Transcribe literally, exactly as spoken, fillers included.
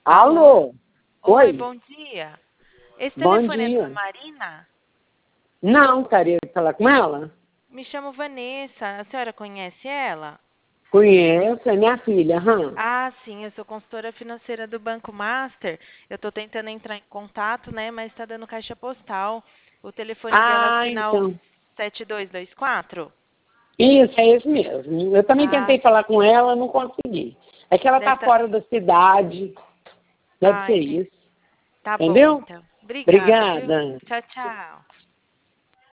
Alô? Oi, Oi? bom dia. Esse Bom telefone é da dia. Marina? Não, queria falar com ela? Me chamo Vanessa. A senhora conhece ela? Conheço, é minha filha, hã? Ah, sim, eu sou consultora financeira do Banco Master. Eu estou tentando entrar em contato, né, mas está dando caixa postal. O telefone dela é Ah, final então. sete dois dois quatro? Isso, é isso mesmo. Eu também Ah, tentei falar com ela, não consegui. É que ela deve tá estar... fora da cidade. Deve Ah, ser entendi. isso. Tá bom, Entendeu? então. Obrigada, viu? Obrigada. Tchau, tchau.